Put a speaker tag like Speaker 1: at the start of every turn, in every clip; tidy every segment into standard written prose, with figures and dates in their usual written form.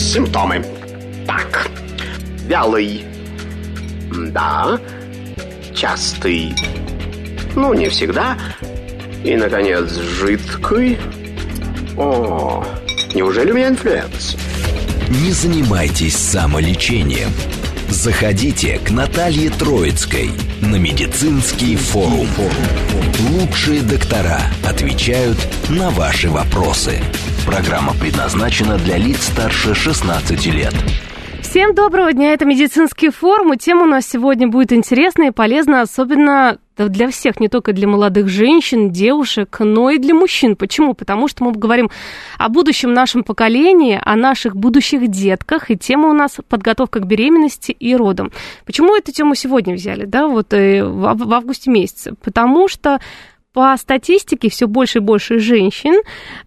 Speaker 1: Симптомы. Так, вялый. Да. Частый. Ну, не всегда. И, наконец, жидкий. О, неужели у меня инфлюенс?
Speaker 2: Не занимайтесь самолечением. Заходите к Наталье Троицкой на медицинский форум. Лучшие доктора отвечают на ваши вопросы. Программа предназначена для лиц старше 16 лет.
Speaker 3: Всем доброго дня, это медицинский форум, и тема у нас сегодня будет интересная и полезна, особенно для всех, не только для молодых женщин, девушек, но и для мужчин. Почему? Потому что мы говорим о будущем нашем поколении, о наших будущих детках, и тема у нас подготовка к беременности и родам. Почему эту тему сегодня взяли, да, вот в августе месяце? Потому что по статистике все больше и больше женщин,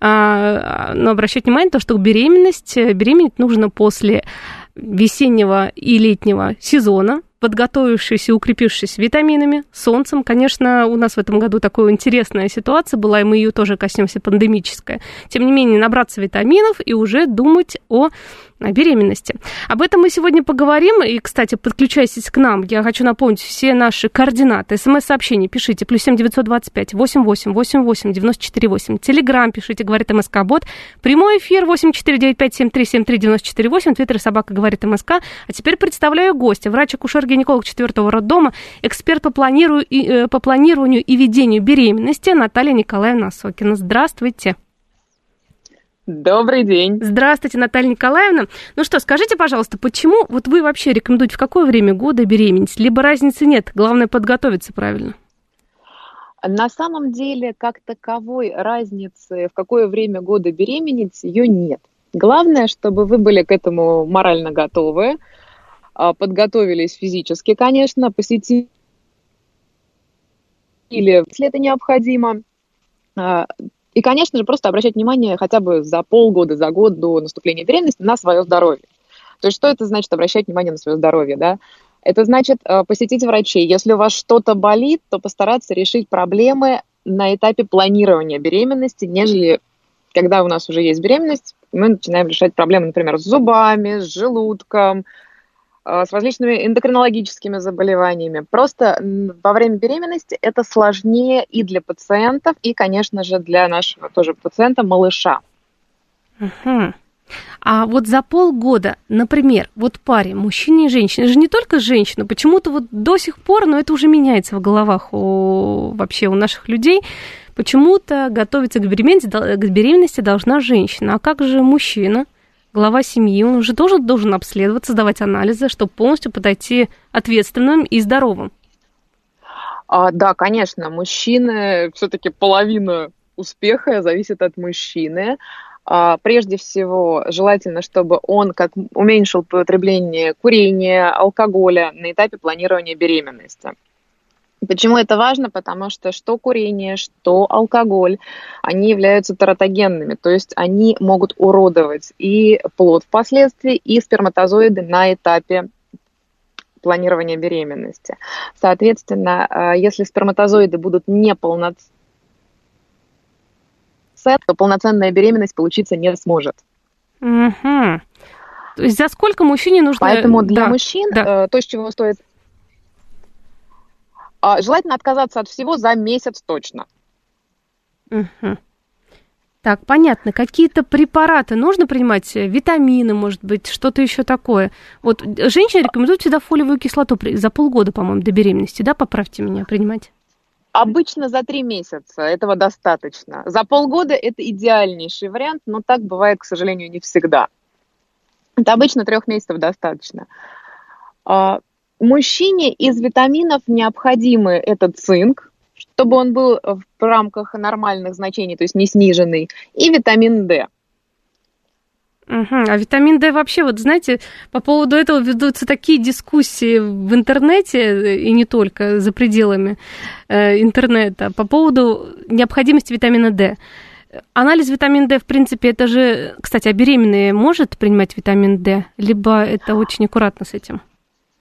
Speaker 3: но обращать внимание на то, что беременеть нужно после весеннего и летнего сезона, подготовившись и укрепившись витаминами, солнцем. Конечно, у нас в этом году такая интересная ситуация была, и мы ее тоже коснемся, пандемическая. Тем не менее, набраться витаминов и уже думать о беременности. Об этом мы сегодня поговорим. И, кстати, подключайтесь к нам. Я хочу напомнить все наши координаты. СМС-сообщение пишите. +7 925 88 88 94 8. Телеграм пишите, говорит МСК-бот. Прямой эфир 8495 73 73 94 8. Твиттер собака говорит МСК. А теперь представляю гостя. Врач-акушер-гинеколог 4-го роддома, эксперт по планированию и ведению беременности Наталья Николаевна Осокина. Здравствуйте.
Speaker 4: Добрый день.
Speaker 3: Здравствуйте, Наталья Николаевна. Ну что, скажите, пожалуйста, почему вот вы вообще рекомендуете в какое время года беременеть? Либо разницы нет, главное подготовиться правильно?
Speaker 4: На самом деле, как таковой разницы, в какое время года беременеть, ее нет. Главное, чтобы вы были к этому морально готовы, подготовились физически, конечно, посетили, если это необходимо. И, конечно же, просто обращать внимание хотя бы за полгода, за год до наступления беременности на свое здоровье. То есть что это значит обращать внимание на свое здоровье, да? Это значит посетить врачей. Если у вас что-то болит, то постараться решить проблемы на этапе планирования беременности, нежели когда у нас уже есть беременность, мы начинаем решать проблемы, например, с зубами, с желудком, с различными эндокринологическими заболеваниями. Просто во время беременности это сложнее и для пациентов, и, конечно же, для нашего тоже пациента, малыша.
Speaker 3: Угу. А вот за полгода, например, вот паре, мужчине и женщине, это же не только женщина, почему-то вот до сих пор, но это уже меняется в головах вообще у наших людей, почему-то готовиться к беременности должна женщина. А как же мужчина? Глава семьи, он уже тоже должен обследоваться, сдавать анализы, чтобы полностью подойти ответственным и здоровым.
Speaker 4: Да, конечно, мужчины, все-таки половина успеха зависит от мужчины. Прежде всего, желательно, чтобы он уменьшил потребление курения, алкоголя на этапе планирования беременности. Почему это важно? Потому что курение, что алкоголь, они являются тератогенными, то есть они могут уродовать и плод впоследствии, и сперматозоиды на этапе планирования беременности. Соответственно, если сперматозоиды будут неполноценны, то полноценная беременность получиться не сможет.
Speaker 3: Угу. То есть за сколько мужчине нужно...
Speaker 4: Поэтому для мужчин то, с чего стоит... Желательно отказаться от всего за месяц точно.
Speaker 3: Угу. Так, понятно. Какие-то препараты нужно принимать? Витамины, может быть, что-то еще такое? Вот женщине рекомендуют всегда фолиевую кислоту за полгода, по-моему, до беременности, да? Поправьте меня, принимать.
Speaker 4: Обычно за 3 месяца этого достаточно. За полгода это идеальнейший вариант, но так бывает, к сожалению, не всегда. Это обычно 3 месяцев достаточно. Мужчине из витаминов необходимы это цинк, чтобы он был в рамках нормальных значений, то есть не сниженный, и витамин D.
Speaker 3: А витамин D вообще, вот знаете, по поводу этого ведутся такие дискуссии в интернете, и не только за пределами интернета, по поводу необходимости витамина D. Анализ витамина D, в принципе, это же, кстати, а беременная может принимать витамин D, либо это очень аккуратно с этим?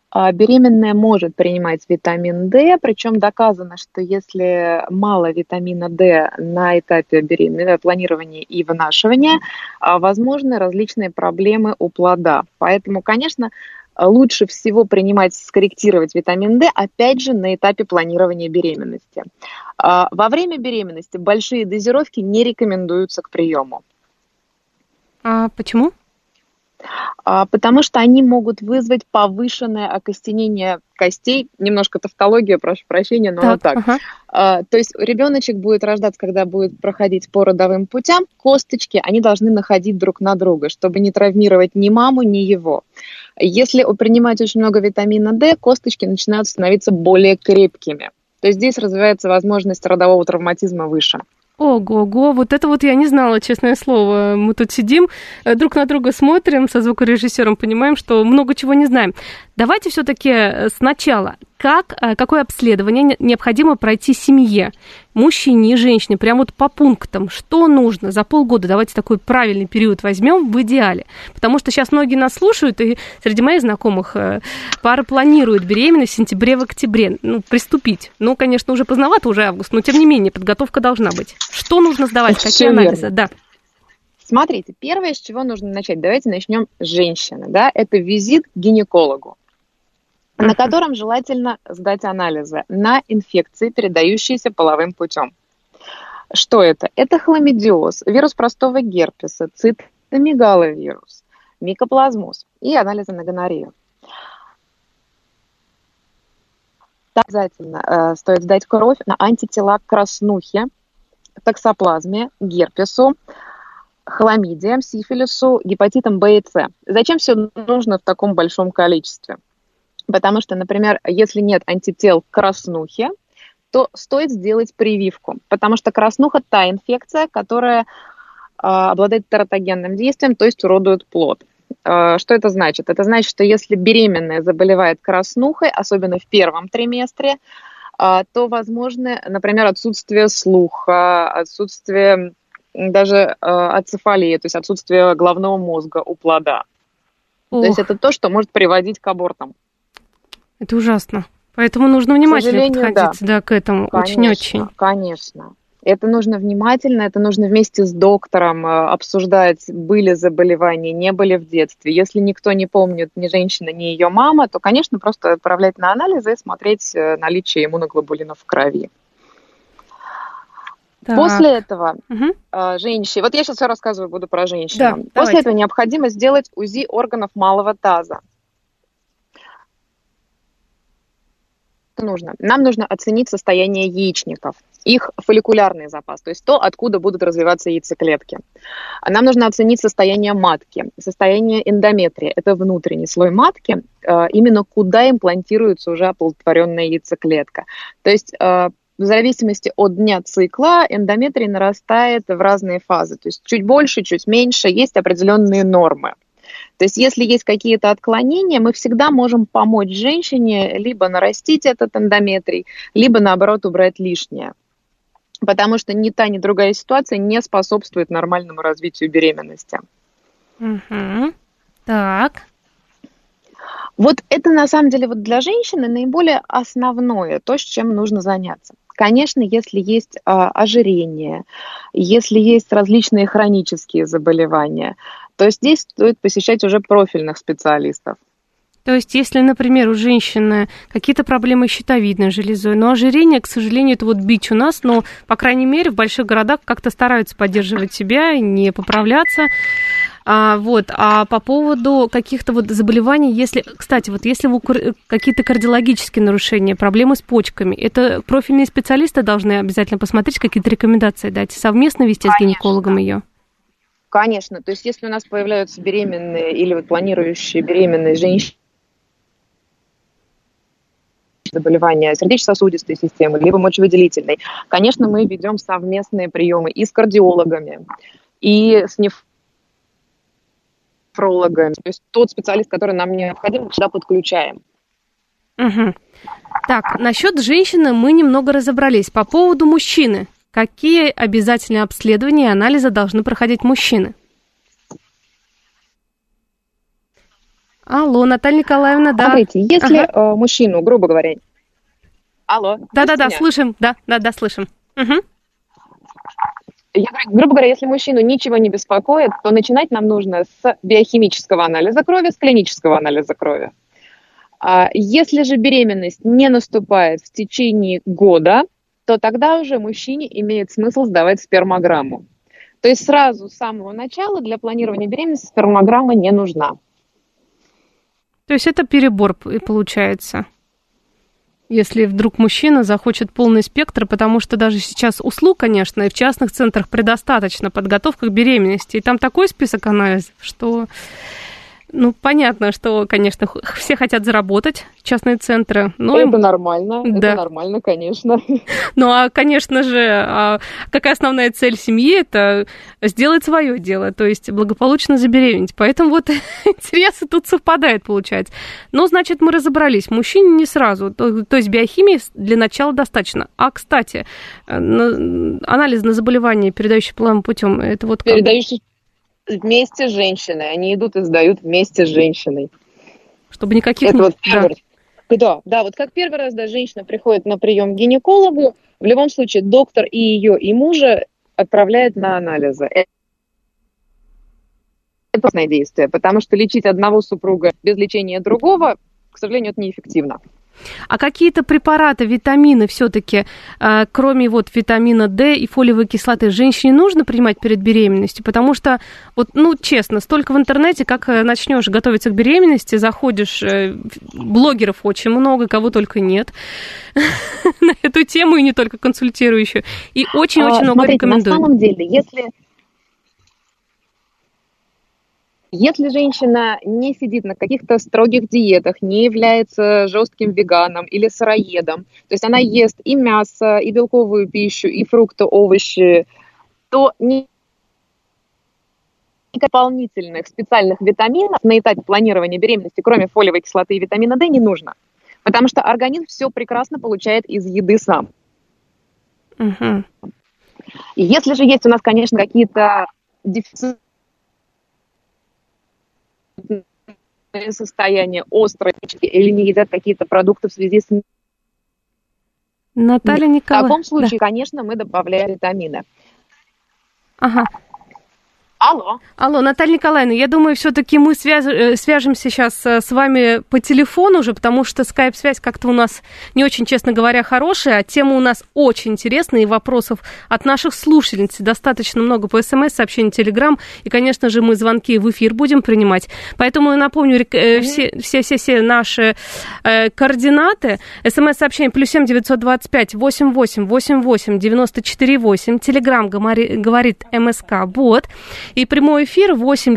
Speaker 4: Беременная может принимать витамин D, причем доказано, что если мало витамина D на этапе планирования и вынашивания, возможны различные проблемы у плода. Поэтому, конечно, лучше всего скорректировать витамин D, опять же, на этапе планирования беременности. Во время беременности большие дозировки не рекомендуются к приему.
Speaker 3: А почему?
Speaker 4: Потому что они могут вызвать повышенное окостенение костей. Немножко тавтология, прошу прощения, но вот так. Ага. То есть ребеночек будет рождаться, когда будет проходить по родовым путям. Косточки, они должны находить друг на друга, чтобы не травмировать ни маму, ни его. Если принимать очень много витамина D, косточки начинают становиться более крепкими. То есть здесь развивается возможность родового травматизма выше.
Speaker 3: Ого-го, вот это вот я не знала, честное слово. Мы тут сидим, друг на друга смотрим, со звукорежиссером понимаем, что много чего не знаем. Давайте все-таки сначала, какое обследование необходимо пройти семье, мужчине и женщине, прям вот по пунктам, что нужно за полгода, давайте такой правильный период возьмем в идеале, потому что сейчас многие нас слушают, и среди моих знакомых пары планируют беременность в сентябре, в октябре, приступить. Конечно, уже поздновато, уже август, но тем не менее, подготовка должна быть. Что нужно сдавать, какие анализы? Да.
Speaker 4: Смотрите, первое, с чего нужно начать, давайте начнем с женщины, да, это визит к гинекологу, на котором желательно сдать анализы на инфекции, передающиеся половым путем. Что это? Это хламидиоз, вирус простого герпеса, цитомегаловирус, микоплазмоз и анализы на гонорею. Обязательно стоит сдать кровь на антитела к краснухе, токсоплазме, герпесу, хламидиям, сифилису, гепатитам В и С. Зачем все нужно в таком большом количестве? Потому что, например, если нет антител к краснухе, то стоит сделать прививку. Потому что краснуха – та инфекция, которая обладает тератогенным действием, то есть уродует плод. Что это значит? Это значит, что если беременная заболевает краснухой, особенно в первом триместре, то возможно, например, отсутствие слуха, отсутствие даже ацефалии, то есть отсутствие головного мозга у плода. То есть это то, что может приводить к абортам.
Speaker 3: Это ужасно. Поэтому нужно внимательно подходить к этому. Очень-очень.
Speaker 4: Конечно. Это нужно внимательно, это нужно вместе с доктором обсуждать, были заболевания, не были в детстве. Если никто не помнит, ни женщина, ни ее мама, то, конечно, просто отправлять на анализы и смотреть наличие иммуноглобулинов в крови. Так. После этого женщине, вот я сейчас все рассказываю, буду про женщину. Да, после этого необходимо сделать УЗИ органов малого таза. Нам нужно оценить состояние яичников, их фолликулярный запас, то есть то, откуда будут развиваться яйцеклетки. Нам нужно оценить состояние матки, состояние эндометрия, это внутренний слой матки, именно куда имплантируется уже оплодотворенная яйцеклетка. То есть в зависимости от дня цикла эндометрий нарастает в разные фазы, то есть чуть больше, чуть меньше, есть определенные нормы. То есть если есть какие-то отклонения, мы всегда можем помочь женщине либо нарастить этот эндометрий, либо, наоборот, убрать лишнее. Потому что ни та, ни другая ситуация не способствует нормальному развитию беременности.
Speaker 3: Так.
Speaker 4: Вот это, на самом деле, вот для женщины наиболее основное, то, с чем нужно заняться. Конечно, если есть ожирение, если есть различные хронические заболевания, то здесь стоит посещать уже профильных специалистов.
Speaker 3: То есть, если, например, у женщины какие-то проблемы с щитовидной железой, но ожирение, к сожалению, это вот бич у нас, но, по крайней мере, в больших городах как-то стараются поддерживать себя, не поправляться. А по поводу каких-то вот заболеваний, если, кстати, вот если какие-то кардиологические нарушения, проблемы с почками, это профильные специалисты должны обязательно посмотреть, какие-то рекомендации дать, совместно вести с гинекологом ее?
Speaker 4: Конечно, то есть если у нас появляются беременные или вот планирующие беременные женщины, заболевания сердечно-сосудистой системы, либо мочевыделительной, конечно, мы ведем совместные приемы и с кардиологами, и с нефрологами. То есть тот специалист, который нам необходим, мы всегда подключаем.
Speaker 3: Угу. Так, насчет женщины мы немного разобрались. По поводу мужчины. Какие обязательные обследования и анализы должны проходить мужчины? Алло, Наталья Николаевна, да.
Speaker 4: Смотрите, если мужчину, грубо говоря... Алло.
Speaker 3: Да, слышим, да, слышим. Угу.
Speaker 4: Грубо говоря, если мужчину ничего не беспокоит, то начинать нам нужно с биохимического анализа крови, с клинического анализа крови. Если же беременность не наступает в течение года, то тогда уже мужчине имеет смысл сдавать спермограмму. То есть сразу с самого начала для планирования беременности спермограмма не нужна.
Speaker 3: То есть это перебор получается, если вдруг мужчина захочет полный спектр, потому что даже сейчас услуг, конечно, и в частных центрах предостаточно подготовка к беременности. И там такой список анализов, что... Ну, понятно, что, конечно, все хотят заработать, частные центры. Но
Speaker 4: это нормально,
Speaker 3: да.
Speaker 4: Это нормально, конечно.
Speaker 3: Ну, а, конечно же, какая основная цель семьи – это сделать свое дело, то есть благополучно забеременеть. Поэтому вот интересы тут совпадают, получается. Но, значит, мы разобрались. Мужчине не сразу, то есть биохимии для начала достаточно. А, кстати, анализ на заболевания, передающие половым путем, это вот как?
Speaker 4: Передающие вместе с женщиной. Они идут и сдают вместе с женщиной.
Speaker 3: Чтобы никаких...
Speaker 4: Это вот да, вот как первый раз, да, женщина приходит на прием к гинекологу, в любом случае доктор и ее, и мужа отправляет на анализы. Это опасное действие, потому что лечить одного супруга без лечения другого, к сожалению, это неэффективно.
Speaker 3: А какие-то препараты, витамины все-таки, кроме вот витамина D и фолиевой кислоты, женщине нужно принимать перед беременностью? Потому что, вот, ну, честно, столько в интернете, как начнешь готовиться к беременности, заходишь, блогеров очень много, кого только нет на эту тему, и не только консультирующую, и очень-очень много рекомендуют.
Speaker 4: На самом деле, Если женщина не сидит на каких-то строгих диетах, не является жестким веганом или сыроедом, то есть она ест и мясо, и белковую пищу, и фрукты, овощи, то никаких дополнительных специальных витаминов на этапе планирования беременности, кроме фолиевой кислоты и витамина D, не нужно. Потому что организм все прекрасно получает из еды сам.
Speaker 3: Угу.
Speaker 4: И если же есть у нас, конечно, какие-то дефициты, состояние острое или не едят какие-то продукты в связи с...
Speaker 3: Наталья Николаевна.
Speaker 4: В таком случае, да, конечно, мы добавляем витамины.
Speaker 3: Ага.
Speaker 4: Алло,
Speaker 3: Наталья Николаевна, я думаю, все-таки мы свяжемся сейчас с вами по телефону уже, потому что скайп-связь как-то у нас не очень, честно говоря, хорошая, а тема у нас очень интересная, и вопросов от наших слушательниц достаточно много по СМС, сообщений, Телеграм, и, конечно же, мы звонки в эфир будем принимать. Поэтому я напомню все наши координаты. СМС-сообщение +7 925 88 88 94 8. Телеграм говорит МСК-бот. И прямой эфир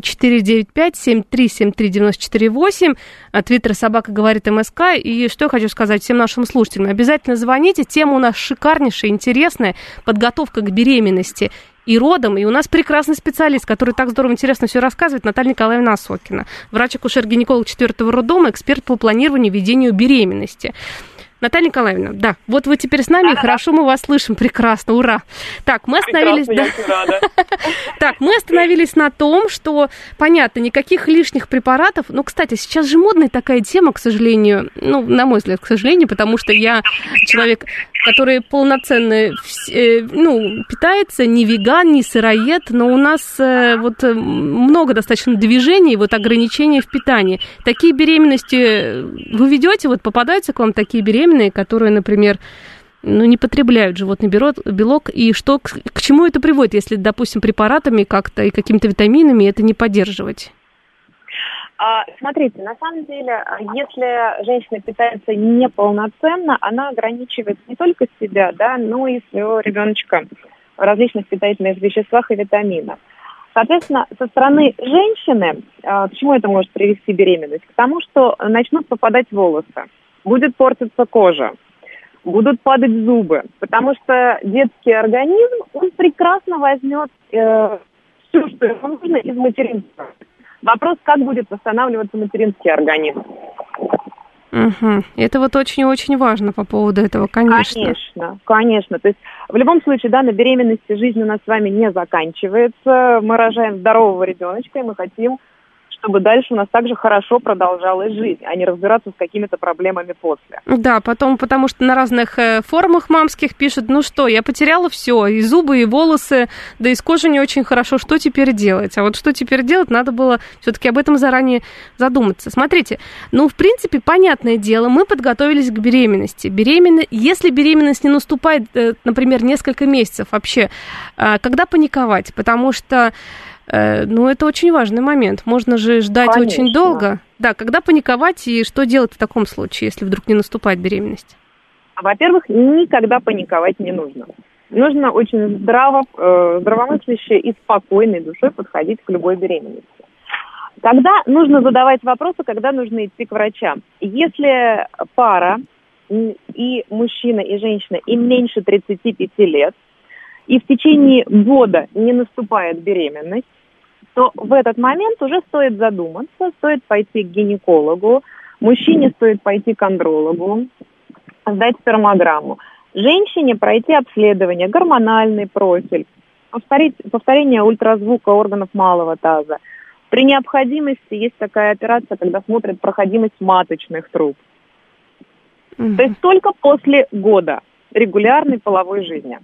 Speaker 3: 8495-7373-94-8. Твиттер собака говорит МСК. И что я хочу сказать всем нашим слушателям. Обязательно звоните. Тема у нас шикарнейшая, интересная. Подготовка к беременности и родам. И у нас прекрасный специалист, который так здорово, интересно все рассказывает, Наталья Николаевна Осокина. Врач-акушер-гинеколог 4-го роддома, эксперт по планированию и ведению беременности. Наталья Николаевна, да, вот вы теперь с нами, хорошо, мы вас слышим, прекрасно, ура. Так, мы остановились... Так, мы остановились на том, что, понятно, никаких лишних препаратов, но, кстати, сейчас же модная такая тема, к сожалению, ну, на мой взгляд, к сожалению, потому что я человек, который полноценно, питается, не веган, не сыроед, но у нас вот много достаточно движений, вот ограничений в питании. Такие беременности вы ведете, вот попадаются к вам такие беременности, которые, например, не потребляют животный белок, и что, к чему это приводит, если, допустим, препаратами как-то и какими-то витаминами это не поддерживать?
Speaker 4: Смотрите, на самом деле, если женщина питается неполноценно, она ограничивает не только себя, да, но и своего ребеночка в различных питательных веществах и витаминах. Соответственно, со стороны женщины, к чему это может привести беременность? К тому, что начнут попадать волосы, будет портиться кожа, будут падать зубы, потому что детский организм, он прекрасно возьмет все, что ему нужно из материнства. Вопрос, как будет восстанавливаться материнский организм.
Speaker 3: Угу. Это вот очень-очень важно по поводу этого, конечно.
Speaker 4: Конечно. То есть в любом случае, да, на беременности жизнь у нас с вами не заканчивается. Мы рожаем здорового ребеночка, и мы хотим, чтобы дальше у нас также хорошо продолжалась жизнь, а не разбираться с какими-то проблемами после.
Speaker 3: Да, потом, потому что на разных форумах мамских пишут, ну что, я потеряла все, и зубы, и волосы, да и с кожей не очень хорошо, что теперь делать? А вот что теперь делать, надо было все-таки об этом заранее задуматься. Смотрите, ну, в принципе, понятное дело, мы подготовились к беременности. Если беременность не наступает, например, несколько месяцев вообще, когда паниковать? Потому что ну, это очень важный момент. Можно же ждать
Speaker 4: Конечно.
Speaker 3: очень долго. Да, когда паниковать и что делать в таком случае, если вдруг не наступает беременность?
Speaker 4: Во-первых, никогда паниковать не нужно. Нужно очень здравомысляще и спокойной душой подходить к любой беременности. Когда нужно задавать вопросы, когда нужно идти к врачам. Если пара, и мужчина, и женщина, им меньше 35 лет, и в течение года не наступает беременность, то в этот момент уже стоит задуматься, стоит пойти к гинекологу, мужчине стоит пойти к андрологу, сдать спермограмму, женщине пройти обследование, гормональный профиль, повторение ультразвука органов малого таза. При необходимости есть такая операция, когда смотрят проходимость маточных труб. То есть только после года регулярной половой жизни.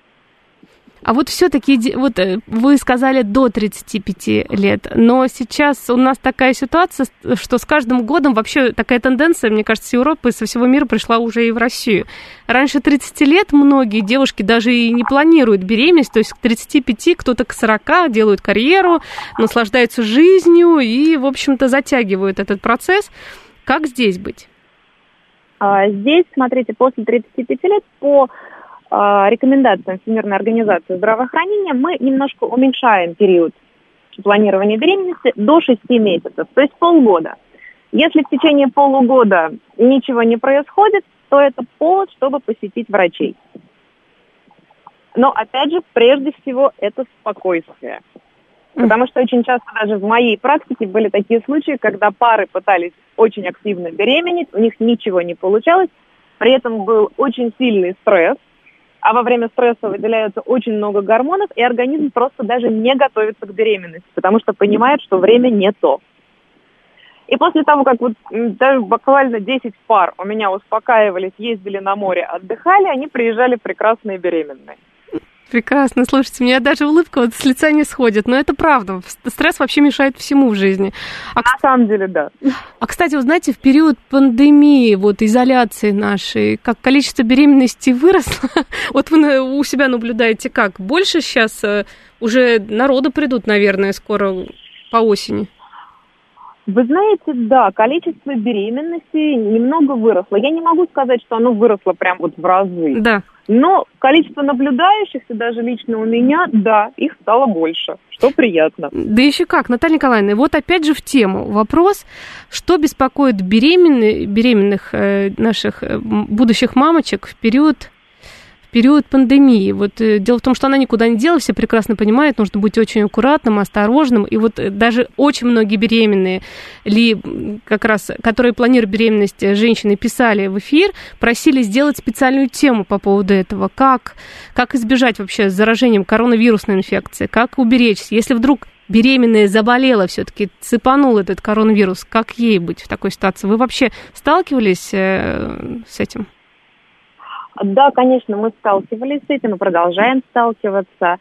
Speaker 3: А вот все-таки, вот вы сказали до 35 лет, но сейчас у нас такая ситуация, что с каждым годом вообще такая тенденция, мне кажется, с Европы и со всего мира пришла уже и в Россию. Раньше 30 лет многие девушки даже и не планируют беременность, то есть к 35, кто-то к 40 делают карьеру, наслаждаются жизнью и, в общем-то, затягивают этот процесс. Как здесь быть?
Speaker 4: Здесь, смотрите, после 35 лет по рекомендациям Всемирной организации здравоохранения мы немножко уменьшаем период планирования беременности до 6 месяцев, то есть полгода. Если в течение полугода ничего не происходит, то это повод, чтобы посетить врачей. Но, опять же, прежде всего, это спокойствие. Потому что очень часто даже в моей практике были такие случаи, когда пары пытались очень активно беременеть, у них ничего не получалось, при этом был очень сильный стресс, а во время стресса выделяется очень много гормонов, и организм просто даже не готовится к беременности, потому что понимает, что время не то. И после того, как вот даже буквально 10 пар у меня успокаивались, ездили на море, отдыхали, они приезжали прекрасные беременные.
Speaker 3: Прекрасно, слушайте, у меня даже улыбка вот с лица не сходит, но это правда, стресс вообще мешает всему в жизни.
Speaker 4: На самом деле, да.
Speaker 3: А, кстати, вы знаете, в период пандемии, вот изоляции нашей, как количество беременностей выросло, вот вы у себя наблюдаете как? Больше сейчас уже народу придут, наверное, скоро по осени?
Speaker 4: Вы знаете, да, количество беременностей немного выросло. Я не могу сказать, что оно выросло прям вот в разы.
Speaker 3: Да.
Speaker 4: Но количество наблюдающихся, даже лично у меня, да, их стало больше, что приятно.
Speaker 3: Да еще как, Наталья Николаевна, вот опять же в тему вопрос, что беспокоит беременных наших будущих мамочек в период пандемии. Вот дело в том, что она никуда не делась, все прекрасно понимают, нужно быть очень аккуратным, осторожным. И вот даже очень многие беременные, как раз, которые планируют беременность, женщины писали в эфир, просили сделать специальную тему по поводу этого. Как избежать вообще заражением коронавирусной инфекции, как уберечься. Если вдруг беременная заболела все-таки, цепанул этот коронавирус, как ей быть в такой ситуации? Вы вообще сталкивались с этим?
Speaker 4: Да, конечно, мы сталкивались с этим и продолжаем сталкиваться.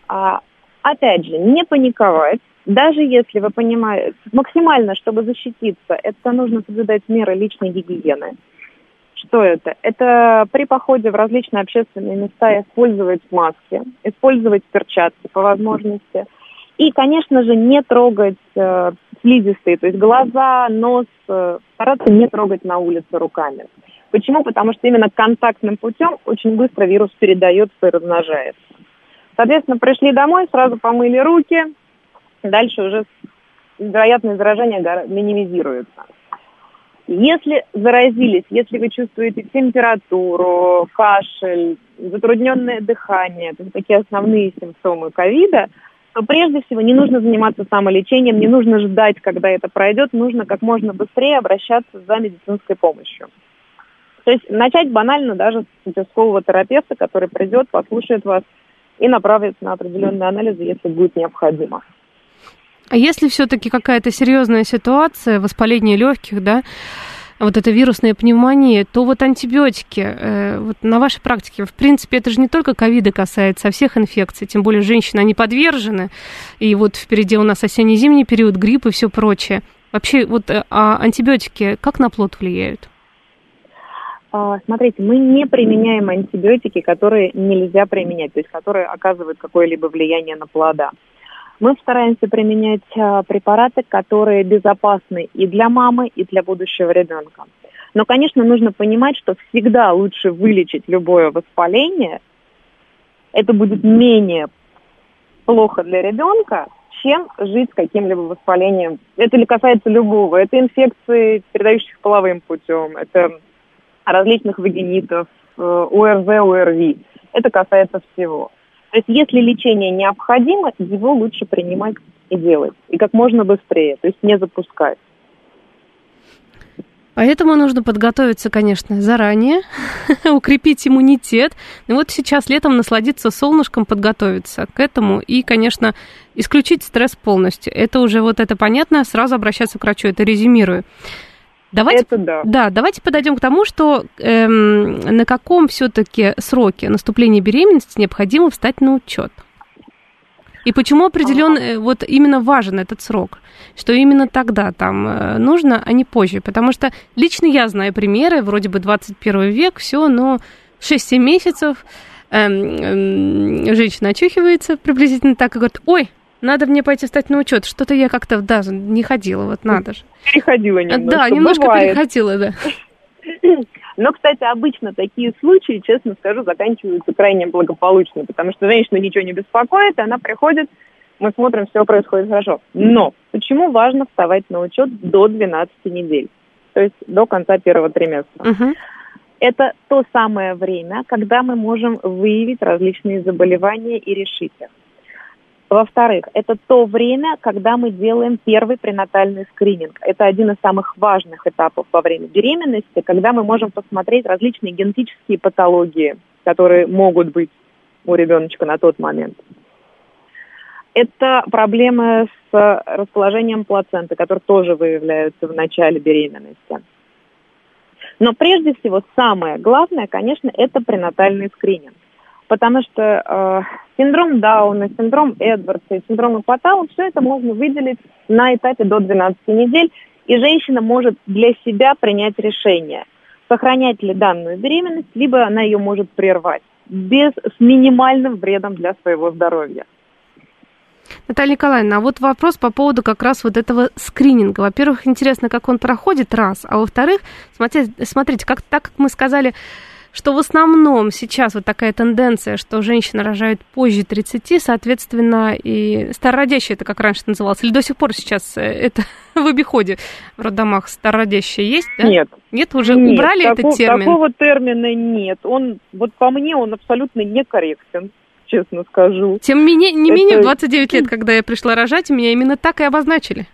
Speaker 4: Опять же, не паниковать. Даже если вы понимаете, максимально, чтобы защититься, это нужно соблюдать меры личной гигиены. Что это? Это при походе в различные общественные места использовать маски, использовать перчатки по возможности. И, конечно же, не трогать слизистые, то есть глаза, нос, стараться не трогать на улице руками. Почему? Потому что именно контактным путем очень быстро вирус передается и размножается. Соответственно, пришли домой, сразу помыли руки, дальше уже вероятность заражения минимизируется. Если заразились, если вы чувствуете температуру, кашель, затрудненное дыхание, это такие основные симптомы ковида, то прежде всего не нужно заниматься самолечением, не нужно ждать, когда это пройдет, нужно как можно быстрее обращаться за медицинской помощью. То есть начать банально даже с участкового терапевта, который придет, послушает вас и направит на определенные анализы, если будет необходимо.
Speaker 3: А если все-таки какая-то серьезная ситуация, воспаление легких, да, вот эта вирусная пневмония, то вот антибиотики, вот на вашей практике, в принципе, это же не только ковида касается, а всех инфекций, тем более женщины, они подвержены, и вот впереди у нас осенне-зимний период, грипп и все прочее. Вообще, вот антибиотики как на плод влияют?
Speaker 4: Смотрите, мы не применяем антибиотики, которые нельзя применять, то есть которые оказывают какое-либо влияние на плода. Мы стараемся применять препараты, которые безопасны и для мамы, и для будущего ребенка. Но, конечно, нужно понимать, что всегда лучше вылечить любое воспаление. Это будет менее плохо для ребенка, чем жить с каким-либо воспалением. Это касается любого. Это инфекции, передающихся половым путем, это различных вагинитов, ОРЗ, ОРВИ. Это касается всего. То есть если лечение необходимо, его лучше принимать и делать. И как можно быстрее, то есть не запускать.
Speaker 3: Поэтому нужно подготовиться, конечно, заранее, укрепить иммунитет. И вот сейчас летом насладиться солнышком, подготовиться к этому и, конечно, исключить стресс полностью. Это уже вот это понятно, сразу обращаться к врачу, это резюмирую. Давайте, давайте подойдем к тому, что на каком все-таки сроке наступления беременности необходимо встать на учет. И почему определен, вот именно важен этот срок, что именно тогда там нужно, а не позже. Потому что лично я знаю примеры, вроде бы 21 век, все, но 6-7 месяцев женщина очухивается приблизительно так и говорит: ой, надо мне пойти встать на учет. Что-то я как-то даже не ходила, вот надо же.
Speaker 4: Переходила немножко.
Speaker 3: Да, немножко бывает. Переходила, да.
Speaker 4: Но, кстати, обычно такие случаи, честно скажу, заканчиваются крайне благополучно, потому что женщину ничего не беспокоит, и она приходит, мы смотрим, все происходит хорошо. Но почему важно вставать на учет до 12 недель, то есть до конца первого триместра? Это то самое время, когда мы можем выявить различные заболевания и решить их. Во-вторых, это то время, когда мы делаем первый пренатальный скрининг. Это один из самых важных этапов во время беременности, когда мы можем посмотреть различные генетические патологии, которые могут быть у ребеночка на тот момент. Это проблемы с расположением плаценты, которые тоже выявляются в начале беременности. Но прежде всего самое главное, конечно, это пренатальный скрининг. Потому что синдром Дауна, синдром Эдвардса и синдром Ипотала, все это можно выделить на этапе до 12 недель, и женщина может для себя принять решение, сохранять ли данную беременность, либо она ее может прервать с минимальным вредом для своего здоровья.
Speaker 3: Наталья Николаевна, а вот вопрос по поводу как раз вот этого скрининга. Во-первых, интересно, как он проходит, раз, а во-вторых, смотрите, так как мы сказали, что в основном сейчас вот такая тенденция, что женщины рожают позже 30, соответственно, и старородящие, это как раньше называлось, или до сих пор сейчас это в обиходе в роддомах старородящие есть, да?
Speaker 4: Нет.
Speaker 3: Нет, уже убрали этот термин?
Speaker 4: Такого термина нет. Вот по мне он абсолютно некорректен, честно скажу.
Speaker 3: Тем не менее, в 29 лет, когда я пришла рожать, меня именно так и обозначили.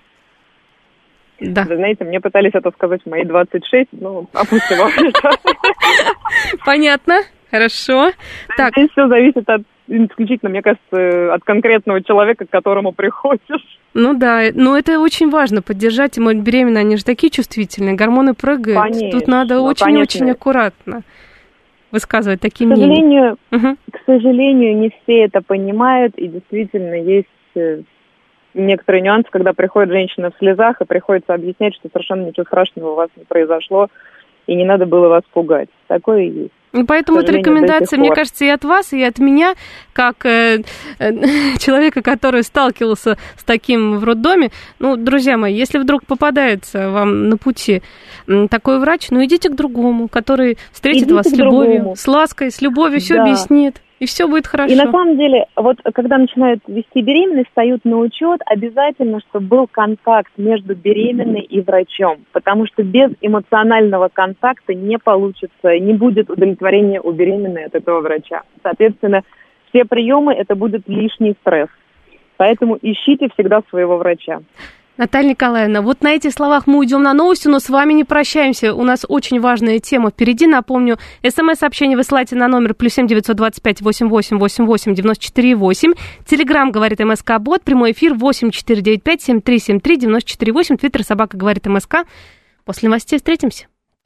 Speaker 3: Да.
Speaker 4: Вы знаете, мне пытались это сказать в мои 26, но опустим это.
Speaker 3: Понятно, хорошо.
Speaker 4: Так. Здесь все зависит исключительно, мне кажется, от конкретного человека, к которому приходишь.
Speaker 3: Ну да, но это очень важно, поддержать беременные, они же такие чувствительные, гормоны прыгают. Конечно, тут надо очень-очень аккуратно высказывать такие мнения.
Speaker 4: К сожалению, не все это понимают, и действительно есть некоторые нюансы, когда приходит женщина в слезах, и приходится объяснять, что совершенно ничего страшного у вас не произошло, и не надо было вас пугать. Такое и есть.
Speaker 3: И поэтому эта рекомендация, мне кажется, и от вас, и от меня, как человека, который сталкивался с таким в роддоме. Ну, друзья мои, если вдруг попадается вам на пути такой врач, ну, идите к другому, который встретит вас с любовью, с лаской, с любовью, все объяснит. И все будет хорошо.
Speaker 4: И на самом деле, вот когда начинают вести беременность, встают на учет, обязательно, чтобы был контакт между беременной и врачом, потому что без эмоционального контакта не получится, не будет удовлетворения у беременной от этого врача. Соответственно, все приемы это будет лишний стресс. Поэтому ищите всегда своего врача.
Speaker 3: Наталья Николаевна, вот на этих словах мы уйдем на новости, но с вами не прощаемся. У нас очень важная тема впереди. Напомню, СМС-сообщение высылайте на номер +7 925 88 88 94 8. Телеграм говорит МСК-бот. Прямой эфир 8 495 7373 94 8. Твиттер собака говорит МСК. После новостей встретимся.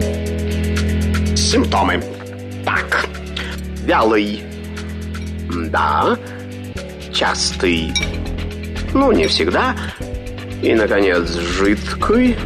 Speaker 1: Симптомы. Так. Вялый. Да. Частый. Ну, не всегда. И, наконец, жидкий.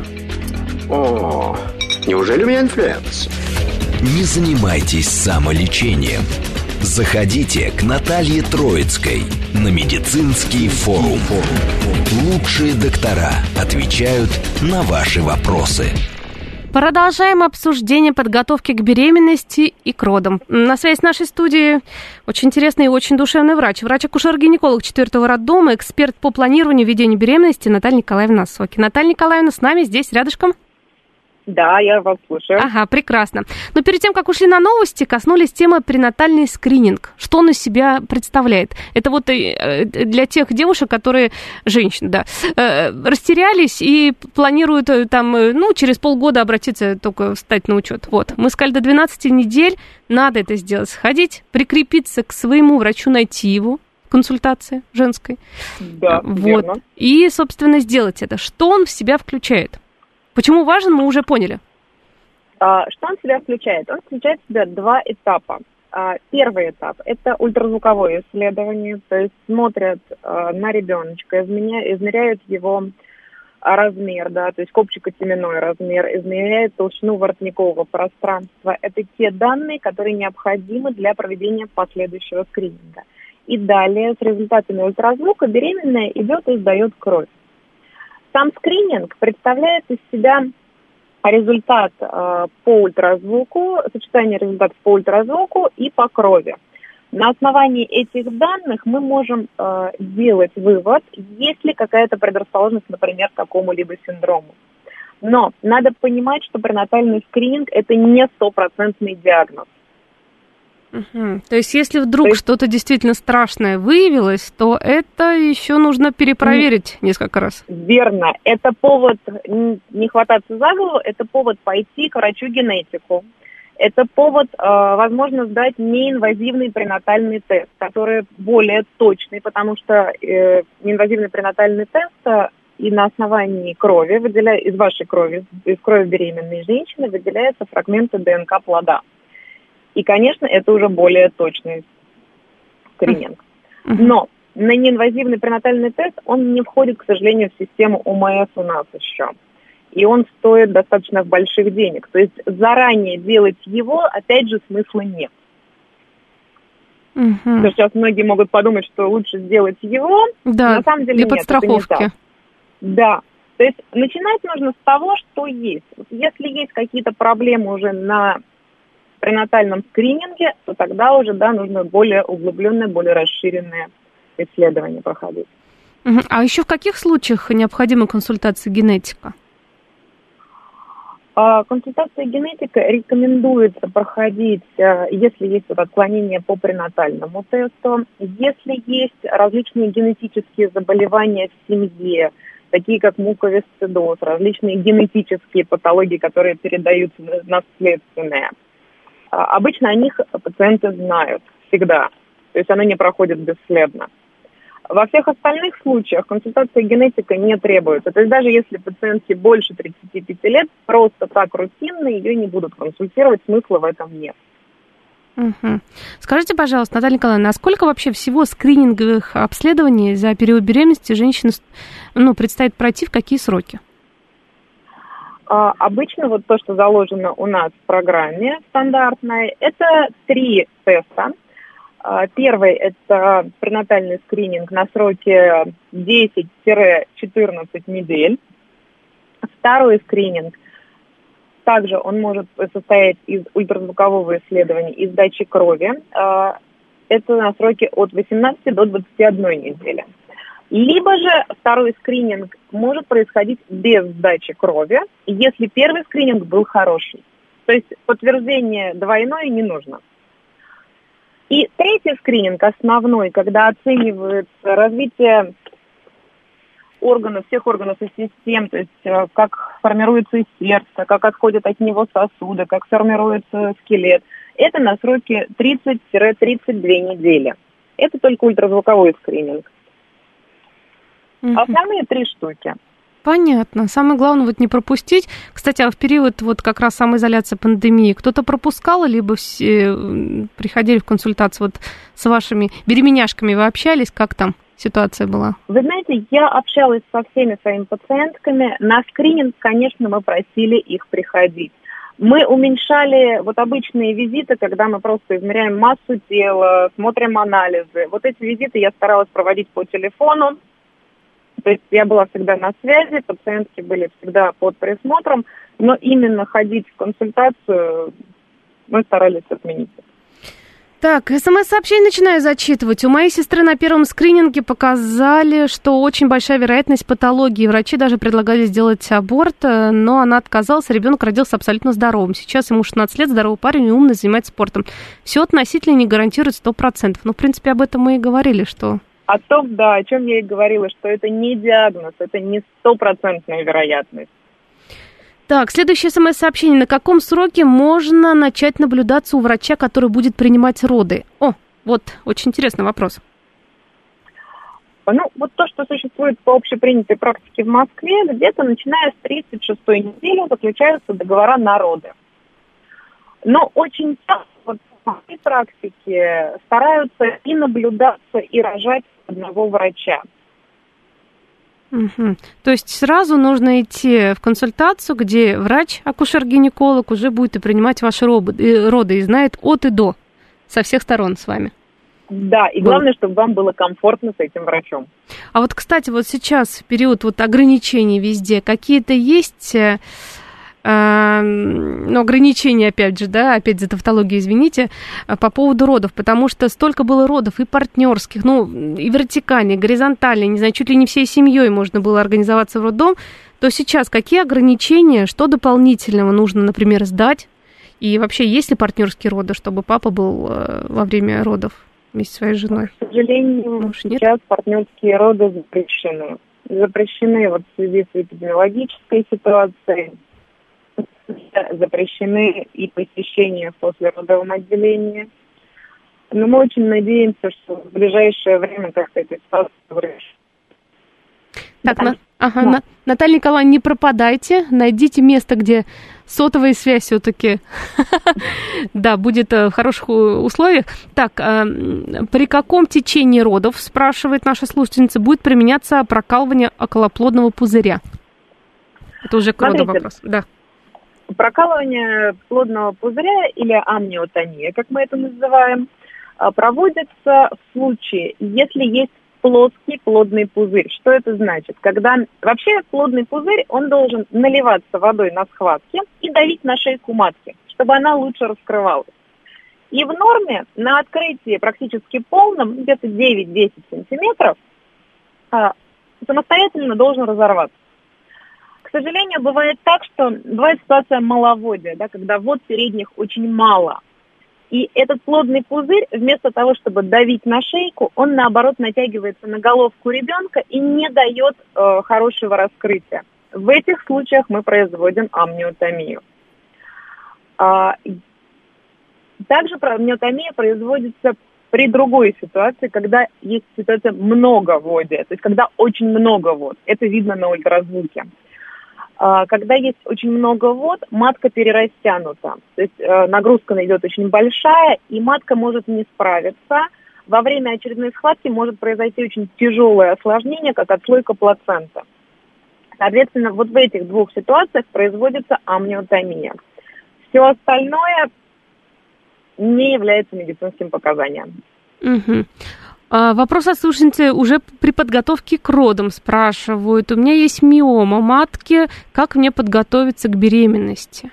Speaker 1: О, неужели у меня инфлюенс?
Speaker 2: Не занимайтесь самолечением. Заходите к Наталье Троицкой на медицинский форум. Лучшие доктора отвечают на ваши вопросы.
Speaker 3: Продолжаем обсуждение подготовки к беременности и к родам. На связи с нашей студией очень интересный и очень душевный врач. Врач-акушер-гинеколог 4-го роддома, эксперт по планированию ведения беременности Наталья Николаевна Осокина. Наталья Николаевна с нами здесь, рядышком?
Speaker 4: Да, я вас слушаю.
Speaker 3: Ага, прекрасно. Но перед тем, как ушли на новости, коснулись темы пренатальный скрининг. Что он из себя представляет? Это вот для тех девушек, которые, женщин, да, растерялись и планируют там, через полгода обратиться, только встать на учет. Вот, мы сказали, до 12 недель надо это сделать. Сходить, прикрепиться к своему врачу, найти его, консультация женской.
Speaker 4: Да,
Speaker 3: вот.
Speaker 4: верно.
Speaker 3: И, собственно, сделать это. Что он в себя включает? Почему важен, мы уже поняли.
Speaker 4: Что он в себя включает? Он включает в себя 2 этапа. Первый этап – это ультразвуковое исследование, то есть смотрят на ребеночка, измеряют его размер, да, то есть копчико-теменной размер, измеряют толщину воротникового пространства. Это те данные, которые необходимы для проведения последующего скрининга. И далее с результатами ультразвука беременная идет и сдает кровь. Сам скрининг представляет из себя результат по ультразвуку, сочетание результатов по ультразвуку и по крови. На основании этих данных мы можем сделать вывод, есть ли какая-то предрасположенность, например, к какому-либо синдрому. Но надо понимать, что пренатальный скрининг – это не 100% диагноз.
Speaker 3: Угу. То есть, если вдруг что-то действительно страшное выявилось, то это еще нужно перепроверить несколько раз.
Speaker 4: Верно. Это повод не хвататься за голову, это повод пойти к врачу-генетику. Это повод, возможно, сдать неинвазивный пренатальный тест, который более точный, потому что неинвазивный пренатальный тест и на основании крови, из вашей крови, из крови беременной женщины, выделяются фрагменты ДНК плода. И, конечно, это уже более точный скрининг. Но на неинвазивный пренатальный тест он не входит, к сожалению, в систему ОМС у нас еще. И он стоит достаточно больших денег. То есть заранее делать его, опять же, смысла нет. Потому что сейчас многие могут подумать, что лучше сделать его.
Speaker 3: Да,
Speaker 4: на самом деле
Speaker 3: для
Speaker 4: нет,
Speaker 3: подстраховки.
Speaker 4: это не так. Да. То есть начинать нужно с того, что есть. Если есть какие-то проблемы уже на пренатальном скрининге, то тогда уже, да, нужно более углубленное, более расширенное исследование проходить.
Speaker 3: А еще в каких случаях необходима консультация генетика?
Speaker 4: Консультация генетика рекомендуется проходить, если есть отклонение по пренатальному тесту, если есть различные генетические заболевания в семье, такие как муковисцидоз, различные генетические патологии, которые передаются наследственные. Обычно о них пациенты знают всегда, то есть оно не проходит бесследно. Во всех остальных случаях консультация генетика не требуется. То есть даже если пациентке больше 35 лет, просто так рутинно ее не будут консультировать, смысла в этом нет.
Speaker 3: Угу. Скажите, пожалуйста, Наталья Николаевна, а сколько вообще всего скрининговых обследований за период беременности женщины предстоит пройти, в какие сроки?
Speaker 4: Обычно вот то, что заложено у нас в программе стандартной, это 3 теста. Первый – это пренатальный скрининг на сроке 10-14 недель. Второй скрининг, также он может состоять из ультразвукового исследования и сдачи крови. Это на сроке от 18 до 21 недели. Либо же второй скрининг может происходить без сдачи крови, если первый скрининг был хороший. То есть подтверждение двойное не нужно. И третий скрининг, основной, когда оценивается развитие органов, всех органов и систем, то есть как формируется сердце, как отходят от него сосуды, как формируется скелет. Это на сроке 30-32 недели. Это только ультразвуковой скрининг. Основные 3 штуки.
Speaker 3: Понятно. Самое главное вот не пропустить. Кстати, а в период вот как раз самоизоляции, пандемии, кто-то пропускал, либо все приходили в консультацию вот с вашими беременяшками, вы общались, как там ситуация была?
Speaker 4: Вы знаете, я общалась со всеми своими пациентками. На скрининг, конечно, мы просили их приходить. Мы уменьшали вот обычные визиты, когда мы просто измеряем массу тела, смотрим анализы. Вот эти визиты я старалась проводить по телефону. То есть я была всегда на связи, пациентки были всегда под присмотром, но именно ходить в консультацию мы старались отменить.
Speaker 3: Так, СМС-сообщение начинаю зачитывать. У моей сестры на первом скрининге показали, что очень большая вероятность патологии. Врачи даже предлагали сделать аборт, но она отказалась, ребенок родился абсолютно здоровым. Сейчас ему 16 лет, здоровый парень и умный, занимается спортом. Все относительно не гарантирует 100%. Ну, в принципе, об этом мы и говорили, что...
Speaker 4: О том, да, о чем я и говорила, что это не диагноз, это не 100% вероятность.
Speaker 3: Так, следующее смс-сообщение. На каком сроке можно начать наблюдаться у врача, который будет принимать роды? О, вот, очень интересный вопрос.
Speaker 4: Ну, вот то, что существует по общепринятой практике в Москве, где-то начиная с 36-й недели заключаются договора на роды. Но очень часто вот в моей практике стараются и наблюдаться, и рожать одного врача.
Speaker 3: Угу. То есть сразу нужно идти в консультацию, где врач, акушер-гинеколог уже будет и принимать ваши роды и знает от и до, со всех сторон с вами.
Speaker 4: Да, и главное, чтобы вам было комфортно с этим врачом.
Speaker 3: А вот, кстати, вот сейчас период вот ограничений везде, какие-то есть... но ограничения, опять же, да, опять за тавтологию, извините, по поводу родов, потому что столько было родов и партнерских, ну, и вертикальных, и горизонтальных, не знаю, чуть ли не всей семьей можно было организоваться в роддом, то сейчас какие ограничения, что дополнительного нужно, например, сдать, и вообще есть ли партнерские роды, чтобы папа был во время родов вместе со своей женой?
Speaker 4: К сожалению, сейчас партнерские роды запрещены. Запрещены вот в связи с эпидемиологической ситуацией. Запрещены и посещения в послеродовом отделении. Но мы очень надеемся, что в ближайшее время как-то эта ситуация решится.
Speaker 3: Так, Наталья Николаевна, не пропадайте, найдите место, где сотовая связь все-таки, да, будет в хороших условиях. Так, при каком течении родов, спрашивает наша слушательница, будет применяться прокалывание околоплодного пузыря? Это уже к роду вопрос, да.
Speaker 4: Прокалывание плодного пузыря или амниотомия, как мы это называем, проводится в случае, если есть плоский плодный пузырь. Что это значит? Когда вообще плодный пузырь, он должен наливаться водой на схватке и давить на шейку матки, чтобы она лучше раскрывалась. И в норме на открытии практически полном, где-то 9-10 сантиметров, самостоятельно должен разорваться. К сожалению, бывает так, что бывает ситуация маловодия, да, когда вод передних очень мало. И этот плодный пузырь, вместо того, чтобы давить на шейку, он, наоборот, натягивается на головку ребенка и не дает хорошего раскрытия. В этих случаях мы производим амниотомию. Также амниотомия производится при другой ситуации, когда есть ситуация многоводия, то есть когда очень много вод. Это видно на ультразвуке. Когда есть очень много вод, матка перерастянута. То есть нагрузка идет очень большая, и матка может не справиться. Во время очередной схватки может произойти очень тяжелое осложнение, как отслойка плаценты. Соответственно, вот в этих двух ситуациях производится амниотомия. Все остальное не является медицинским показанием.
Speaker 3: Угу. Вопрос от слушательницы уже при подготовке к родам спрашивают. У меня есть миома матки, как мне подготовиться к беременности?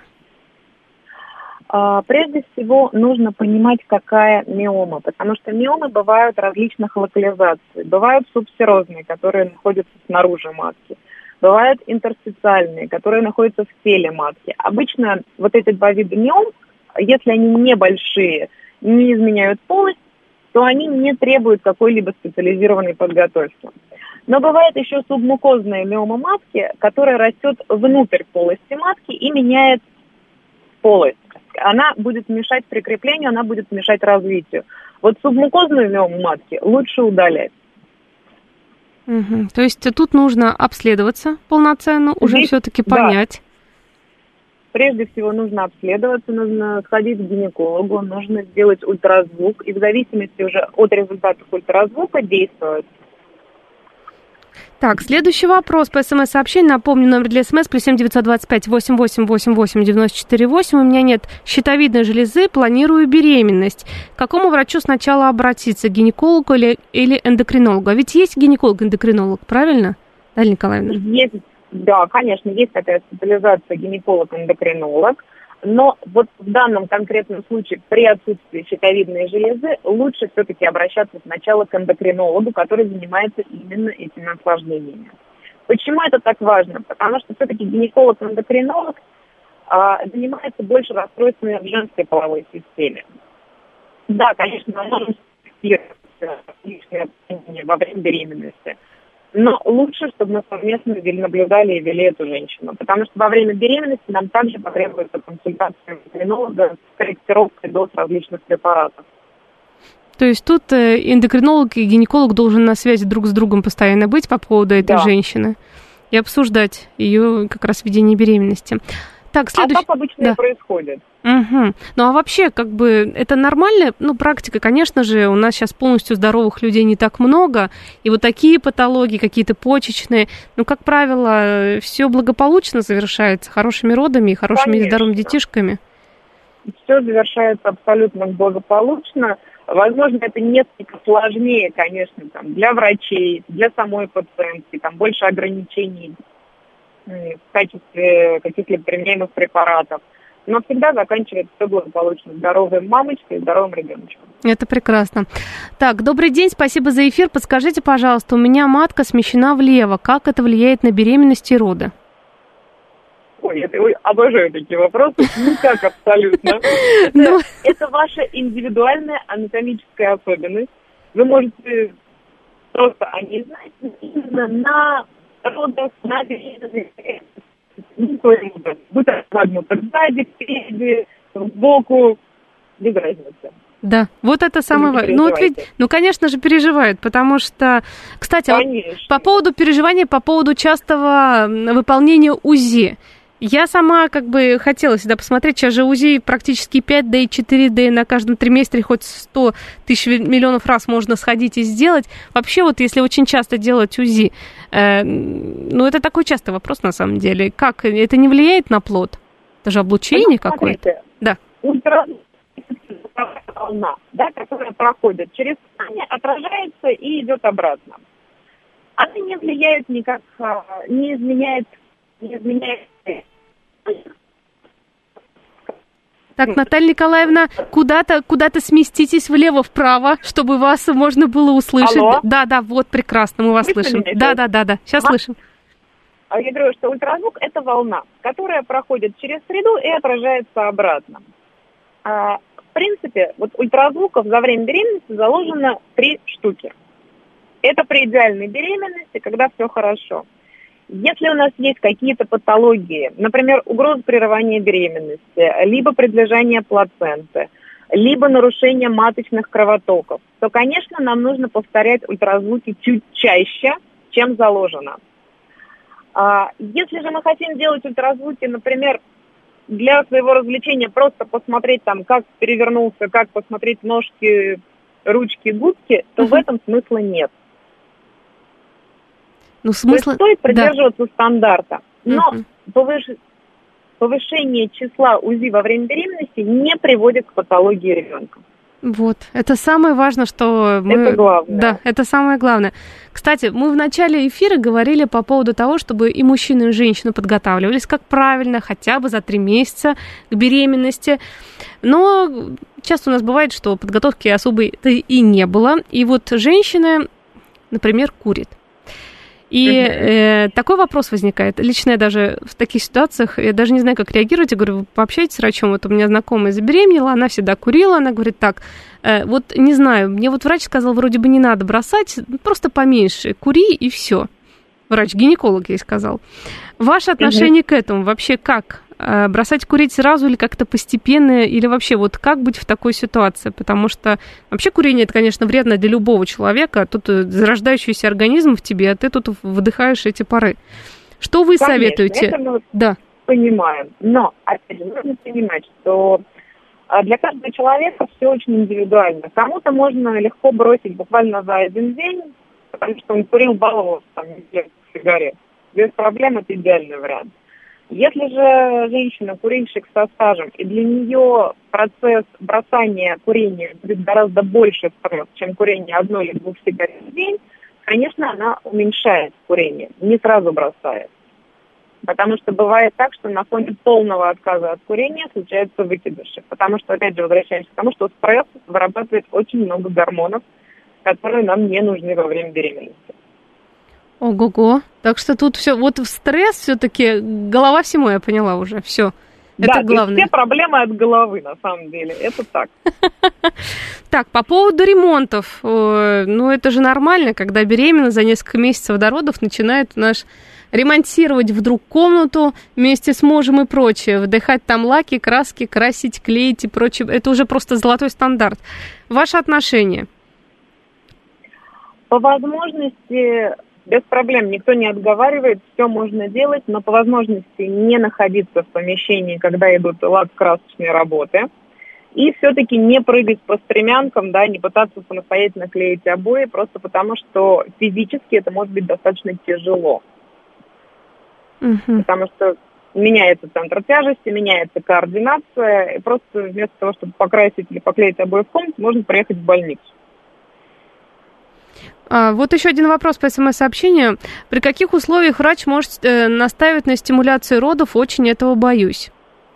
Speaker 4: Прежде всего нужно понимать, какая миома, потому что миомы бывают различных локализаций. Бывают субсерозные, которые находятся снаружи матки. Бывают интерстициальные, которые находятся в теле матки. Обычно вот эти два вида миом, если они небольшие, не изменяют полость, то они не требуют какой-либо специализированной подготовки. Но бывает еще субмукозная миома матки, которая растет внутрь полости матки и меняет полость. Она будет мешать прикреплению, она будет мешать развитию. Вот субмукозную миому матки лучше удалять.
Speaker 3: Угу. То есть тут нужно обследоваться полноценно, уже все-таки понять.
Speaker 4: Прежде всего нужно обследоваться, нужно сходить к гинекологу, нужно сделать ультразвук, и в зависимости уже от результатов ультразвука действовать.
Speaker 3: Так, следующий вопрос по СМС-сообщению. Напомню, номер для СМС +7 925 8888 94 8. У меня нет щитовидной железы, планирую беременность. К какому врачу сначала обратиться, гинекологу или эндокринологу? А ведь есть гинеколог-эндокринолог, правильно, Наталья Николаевна?
Speaker 4: Есть, да, конечно, есть такая специализация гинеколог-эндокринолог. Но вот в данном конкретном случае при отсутствии щитовидной железы лучше все-таки обращаться сначала к эндокринологу, который занимается именно этими осложнениями. Почему это так важно? Потому что все-таки гинеколог-эндокринолог занимается больше расстройствами в женской половой системе. Да, конечно, мы можем лишнее во время беременности. Но лучше, чтобы мы совместно наблюдали и вели эту женщину. Потому что во время беременности нам также потребуется консультация эндокринолога с корректировкой доз различных препаратов.
Speaker 3: То есть тут эндокринолог и гинеколог должен на связи друг с другом постоянно быть по поводу этой женщины и обсуждать ее как раз ведение беременности. Так, следующий...
Speaker 4: А так обычно и происходит.
Speaker 3: Угу. Ну, а вообще, как бы, это нормальная, практика, конечно же, у нас сейчас полностью здоровых людей не так много, и вот такие патологии, какие-то почечные, как правило, все благополучно завершается хорошими родами и хорошими здоровыми детишками.
Speaker 4: Все завершается абсолютно благополучно. Возможно, это несколько сложнее, конечно, для врачей, для самой пациентки, больше ограничений в качестве каких-либо применяемых препаратов. Но всегда заканчивается все благополучно. Здоровой мамочкой и здоровым ребеночком. Это
Speaker 3: прекрасно. Так, добрый день, спасибо за эфир. Подскажите, пожалуйста, у меня матка смещена влево. Как это влияет на беременность и роды?
Speaker 4: Ой, я обожаю такие вопросы. Никак абсолютно. Это ваша индивидуальная анатомическая особенность. Вы можете просто о ней знать именно на родах, на беременности. Будь отводнута сзади, впереди, сбоку, без разницы.
Speaker 3: Да, вот это самое важное. Конечно же, переживают, потому что... Кстати, по поводу переживания, по поводу частого выполнения УЗИ. Я сама хотела всегда посмотреть, сейчас же УЗИ практически 5D и 4D на каждом триместре, хоть 100 тысяч миллионов раз можно сходить и сделать. Вообще, если очень часто делать УЗИ, это такой частый вопрос на самом деле. Как, это не влияет на плод? Это же облучение какое-то? Да.
Speaker 4: Волна, которая проходит через ткань, отражается и идет обратно. Она не влияет никак, не изменяет.
Speaker 3: Так, Наталья Николаевна, куда-то сместитесь влево-вправо, чтобы вас можно было услышать.
Speaker 4: Алло?
Speaker 3: Да, вот, прекрасно, мы вас слышим. Да, сейчас слышим.
Speaker 4: Я говорю, что ультразвук – это волна, которая проходит через среду и отражается обратно. В принципе, ультразвуков за время беременности заложено 3 штуки. Это при идеальной беременности, когда все хорошо. Если у нас есть какие-то патологии, например, угроза прерывания беременности, либо предлежание плаценты, либо нарушение маточных кровотоков, то, конечно, нам нужно повторять ультразвуки чуть чаще, чем заложено. Если же мы хотим делать ультразвуки, например, для своего развлечения, просто посмотреть как перевернулся, как посмотреть ножки, ручки, губки, то в этом смысла нет.
Speaker 3: Смысл...
Speaker 4: Стоит придерживаться стандарта. Но повышение числа УЗИ во время беременности не приводит к патологии ребенка.
Speaker 3: Вот, это самое важное, что мы...
Speaker 4: Это главное.
Speaker 3: Да, это самое главное. Кстати, мы в начале эфира говорили по поводу того, чтобы и мужчины, и женщины подготавливались как правильно, хотя бы за 3 месяца к беременности. Но часто у нас бывает, что подготовки особой и не было. И женщина, например, курит. И такой вопрос возникает. Лично я даже в таких ситуациях, я даже не знаю, как реагировать. Я говорю, вы пообщайтесь с врачом. Вот у меня знакомая забеременела, она всегда курила. Она говорит, так, вот не знаю, мне вот врач сказал, вроде бы не надо бросать, просто поменьше, кури и все. Врач-гинеколог ей сказал. Ваше отношение к этому вообще как? Бросать курить сразу или как-то постепенно, или вообще вот как быть в такой ситуации? Потому что вообще курение, это, конечно, вредно для любого человека. Тут зарождающийся организм в тебе, а ты тут выдыхаешь эти пары. Что вы советуете?
Speaker 4: Это мы понимаем. Но, опять же, нужно понимать, что для каждого человека все очень индивидуально. Кому-то можно легко бросить буквально за один день, потому что он курил, баловался, там, сигарет. Без проблем это идеальный вариант. Если же женщина, курильщик со стажем, и для нее процесс бросания курения будет гораздо больше стресс, чем курение одной или двух сигарет в день, конечно, она уменьшает курение, не сразу бросает. Потому что бывает так, что на фоне полного отказа от курения случаются выкидыши. Потому что, опять же, возвращаемся к тому, что стресс вырабатывает очень много гормонов, которые нам не нужны во время беременности.
Speaker 3: Ого-го. Так что тут все, вот стресс все-таки, голова всему, я поняла уже, все.
Speaker 4: Да,
Speaker 3: это главное.
Speaker 4: Все проблемы от головы, на самом деле, это так.
Speaker 3: Так, по поводу ремонтов, ну это же нормально, когда беременна за несколько месяцев до родов начинает ремонтировать вдруг комнату вместе с мужем и прочее, вдыхать там лаки, краски, красить, клеить и прочее. Это уже просто золотой стандарт. Ваше отношение?
Speaker 4: По возможности... Без проблем, никто не отговаривает, все можно делать, но по возможности не находиться в помещении, когда идут лак-красочные работы. И все-таки не прыгать по стремянкам, да, не пытаться самостоятельно клеить обои, просто потому что физически это может быть достаточно тяжело. Потому что меняется центр тяжести, меняется координация, и просто вместо того, чтобы покрасить или поклеить обои в комнате, можно приехать в больницу.
Speaker 3: Вот еще один вопрос по СМС-сообщению. При каких условиях врач может настаивать на стимуляции родов? Очень этого боюсь.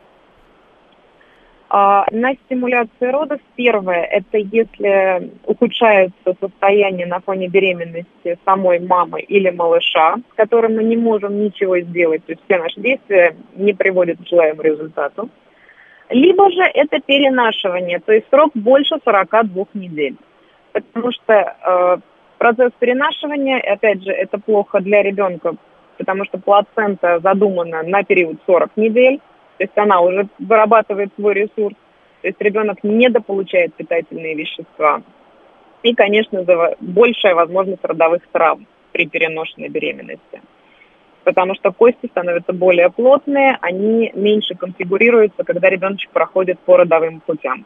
Speaker 4: На стимуляции родов первое, это если ухудшается состояние на фоне беременности самой мамы или малыша, с которым мы не можем ничего сделать, то есть все наши действия не приводят к желаемому результату. Либо же это перенашивание, то есть срок больше 42 недель. Потому что процесс перенашивания, опять же, это плохо для ребенка, потому что плацента задумана на период 40 недель, то есть она уже вырабатывает свой ресурс, то есть ребенок недополучает питательные вещества. И, конечно, большая возможность родовых травм при переношенной беременности. Потому что кости становятся более плотные, они меньше конфигурируются, когда ребеночек проходит по родовым путям.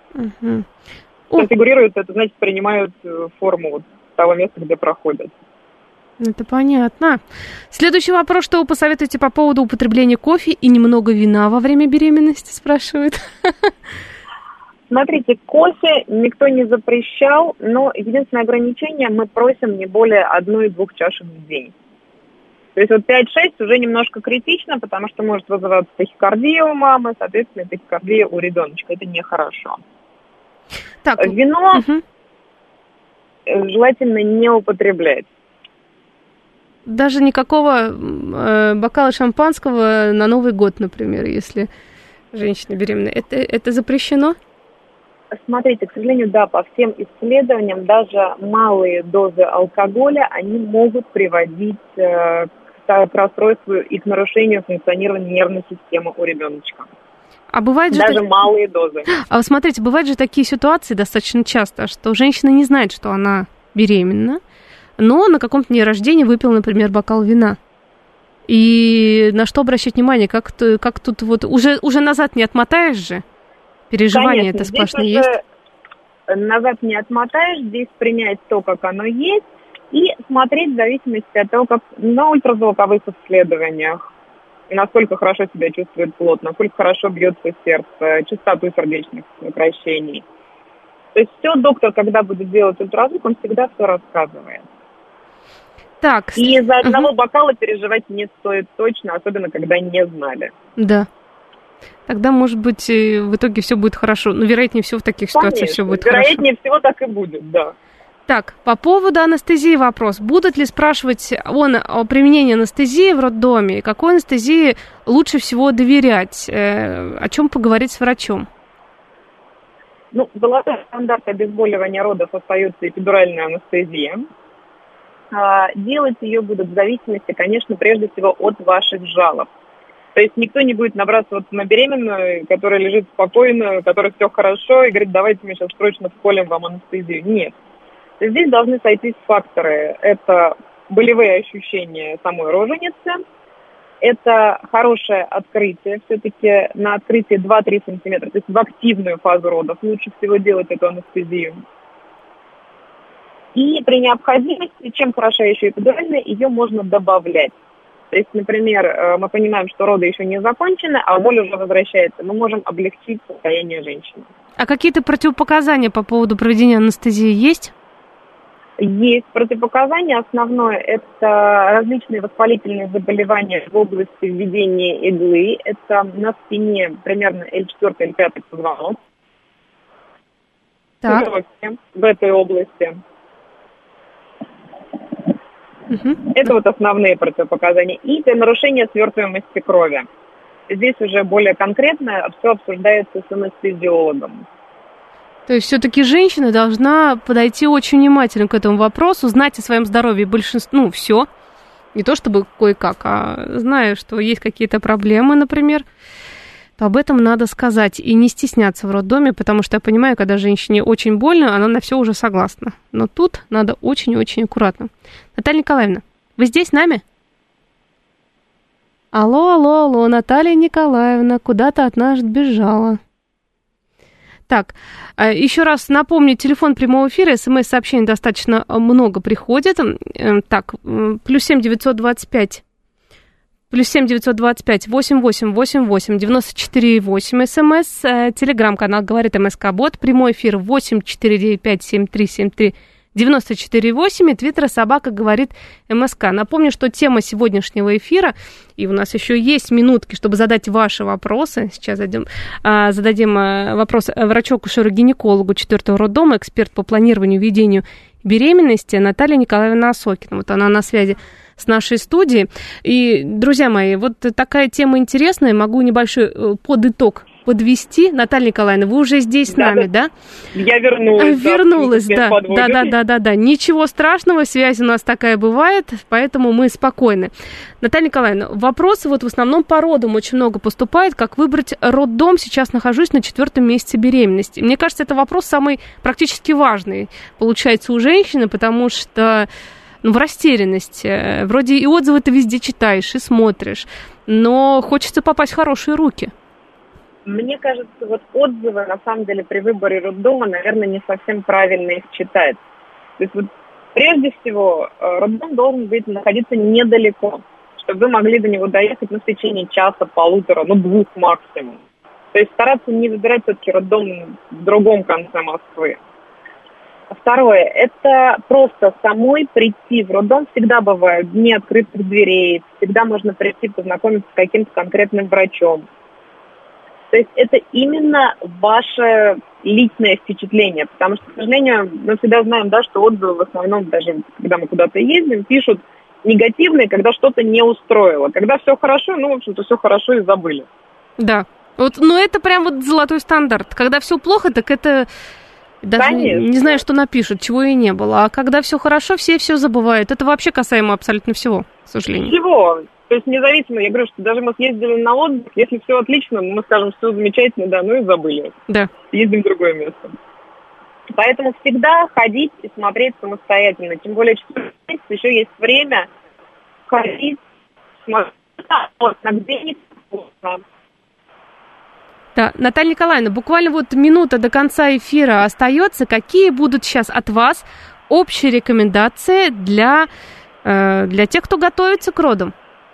Speaker 4: Конфигурируются, это значит, принимают форму вот того места, где проходят.
Speaker 3: Это понятно. Следующий вопрос, что вы посоветуете по поводу употребления кофе и немного вина во время беременности, спрашивают.
Speaker 4: Смотрите, кофе никто не запрещал, но единственное ограничение, мы просим не более 1-2 чашек в день. То есть вот 5-6 уже немножко критично, потому что может вызываться тахикардия у мамы, соответственно, тахикардия у ребеночка. Это нехорошо.
Speaker 3: Так.
Speaker 4: Вино желательно не употреблять.
Speaker 3: Даже никакого бокала шампанского на Новый год, например, если женщина беременна. Это запрещено?
Speaker 4: Смотрите, к сожалению, да, по всем исследованиям, даже малые дозы алкоголя, они могут приводить к расстройству и к нарушению функционирования нервной системы у ребеночка.
Speaker 3: А бывает же
Speaker 4: даже малые дозы.
Speaker 3: А вот смотрите, бывают же такие ситуации достаточно часто, что женщина не знает, что она беременна, но на каком-то дне рождения выпила, например, бокал вина. И на что обращать внимание? Как тут вот уже назад не отмотаешь же? Переживания это сплошные есть?
Speaker 4: Назад не отмотаешь, здесь принять то, как оно есть, и смотреть в зависимости от того, как на ультразвуковых исследованиях, насколько хорошо себя чувствует плод, насколько хорошо бьется сердце, частоту сердечных сокращений. То есть все доктор, когда будет делать ультразвук, он всегда все рассказывает.
Speaker 3: Так.
Speaker 4: И из-за одного бокала переживать не стоит точно, особенно когда не знали.
Speaker 3: Да. Тогда, может быть, в итоге все будет хорошо. Но вероятнее всего в таких ситуациях все будет
Speaker 4: вероятнее
Speaker 3: хорошо.
Speaker 4: Всего так и будет, да.
Speaker 3: Так, по поводу анестезии вопрос. Будут ли спрашивать о применении анестезии в роддоме? И какой анестезии лучше всего доверять? О чем поговорить с врачом?
Speaker 4: Золотой стандарт обезболивания родов остается эпидуральная анестезия. Делать ее будут в зависимости, конечно, прежде всего от ваших жалоб. То есть никто не будет набрасываться на беременную, которая лежит спокойно, у которой все хорошо, и говорит, давайте мы сейчас срочно вколем вам анестезию. Нет. Здесь должны сойтись факторы. Это болевые ощущения самой роженицы, это хорошее открытие, все-таки на открытии 2-3 сантиметра, то есть в активную фазу родов лучше всего делать эту анестезию. И при необходимости, чем хороша еще эпидуральная, ее можно добавлять. То есть, например, мы понимаем, что роды еще не закончены, а боль уже возвращается. Мы можем облегчить состояние женщины.
Speaker 3: А какие-то противопоказания по поводу проведения анестезии есть?
Speaker 4: Есть противопоказания. Основное – это различные воспалительные заболевания в области введения иглы. Это на спине примерно L4, L5 позвонок.
Speaker 3: Так.
Speaker 4: В этой области. Это вот основные противопоказания. И для нарушения свертываемости крови. Здесь уже более конкретно все обсуждается с анестезиологом.
Speaker 3: То есть все-таки женщина должна подойти очень внимательно к этому вопросу, знать о своем здоровье большинство, все. Не то чтобы кое-как, а зная, что есть какие-то проблемы, например, то об этом надо сказать и не стесняться в роддоме, потому что я понимаю, когда женщине очень больно, она на все уже согласна. Но тут надо очень-очень аккуратно. Наталья Николаевна, вы здесь с нами? Алло, Наталья Николаевна, куда-то от нас бежала. Так, еще раз напомню, телефон прямого эфира, смс-сообщений достаточно много приходит. Так, +7 925 88 88 94 8 смс, телеграм-канал «Говорит МСК-бот», прямой эфир 8 495 7373 94 8 и твиттер собака «Говорит МСК». Напомню, что тема сегодняшнего эфира, и у нас еще есть минутки, чтобы задать ваши вопросы. Сейчас зададим вопрос врачу-акушеру-гинекологу 4-го роддома, эксперт по планированию и ведению беременности Наталья Николаевна Осокина. Вот она на связи с нашей студией. И, друзья мои, вот такая тема интересная. Могу небольшой подытог подвести. Наталья Николаевна, вы уже здесь с нами, да?
Speaker 4: Я вернулась.
Speaker 3: Вернулась, да. Да. Ничего страшного, связь у нас такая бывает, поэтому мы спокойны. Наталья Николаевна, вопросы вот в основном по родам очень много поступает. Как выбрать роддом? Сейчас нахожусь на 4-м месяце беременности. Мне кажется, это вопрос самый практически важный, получается, у женщины, потому что в растерянности. Вроде и отзывы ты везде читаешь и смотришь, но хочется попасть в хорошие руки.
Speaker 4: Мне кажется, вот отзывы, на самом деле, при выборе роддома, наверное, не совсем правильно их читать. То есть, вот, прежде всего, роддом должен быть находиться недалеко, чтобы вы могли до него доехать в течение часа, полутора, 2 максимум. То есть стараться не выбирать все-таки роддом в другом конце Москвы. Второе, это просто самой прийти в роддом. Всегда бывают дни открытых дверей, всегда можно прийти познакомиться с каким-то конкретным врачом. То есть это именно ваше личное впечатление, потому что, к сожалению, мы всегда знаем, да, что отзывы в основном, даже когда мы куда-то ездим, пишут негативные, когда что-то не устроило. Когда все хорошо, в общем-то, все хорошо и забыли.
Speaker 3: Да, вот, но это прям вот золотой стандарт. Когда все плохо, так это даже не знаю, что напишут, чего и не было. А когда все хорошо, все забывают. Это вообще касаемо абсолютно всего, к сожалению.
Speaker 4: Всего. То есть независимо, я говорю, что даже мы съездили на отдых, если все отлично, мы скажем, все замечательно, да, и забыли.
Speaker 3: Да.
Speaker 4: Ездим в другое место. Поэтому всегда ходить и смотреть самостоятельно. Тем более, 4 месяца еще есть время ходить, смотреть, на где-нибудь.
Speaker 3: Да, Наталья Николаевна, буквально вот минута до конца эфира остается. Какие будут сейчас от вас общие рекомендации для тех, кто готовится к родам?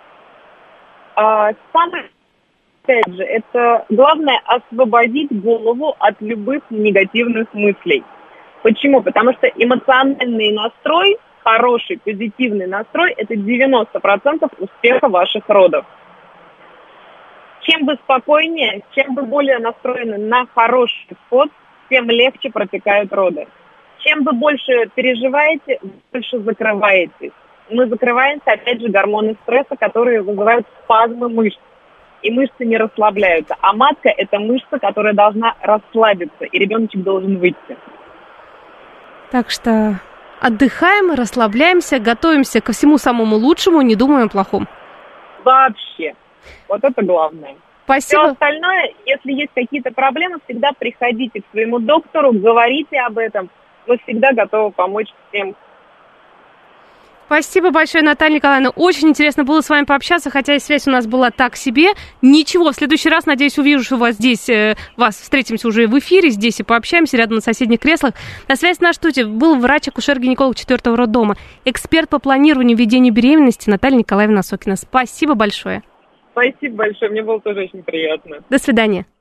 Speaker 4: Самое, опять же, это главное освободить голову от любых негативных мыслей. Почему? Потому что эмоциональный настрой, хороший, позитивный настрой, это 90% успеха ваших родов. Чем вы спокойнее, чем вы более настроены на хороший исход, тем легче протекают роды.
Speaker 5: чем вы больше переживаете, больше закрываетесь. Мы закрываемся, опять же, гормоны стресса, которые вызывают спазмы мышц. И мышцы не расслабляются. А матка – это мышца, которая должна расслабиться, и ребеночек должен выйти.
Speaker 3: Так что отдыхаем, расслабляемся, готовимся ко всему самому лучшему, не думаем о плохом.
Speaker 5: Вообще. Вот это главное.
Speaker 3: Спасибо.
Speaker 5: Все остальное, если есть какие-то проблемы, всегда приходите к своему доктору, говорите об этом. Мы всегда готовы помочь всем.
Speaker 3: Спасибо большое, Наталья Николаевна. Очень интересно было с вами пообщаться, хотя и связь у нас была так себе. Ничего, в следующий раз, надеюсь, увижу, что вас здесь, вас встретимся уже в эфире, здесь и пообщаемся рядом на соседних креслах. На связи на студии был врач-акушер-гинеколог 4-го роддома, эксперт по планированию ведения беременности Наталья Николаевна Осокина. Спасибо большое.
Speaker 5: Спасибо большое, мне было тоже очень приятно.
Speaker 3: До свидания.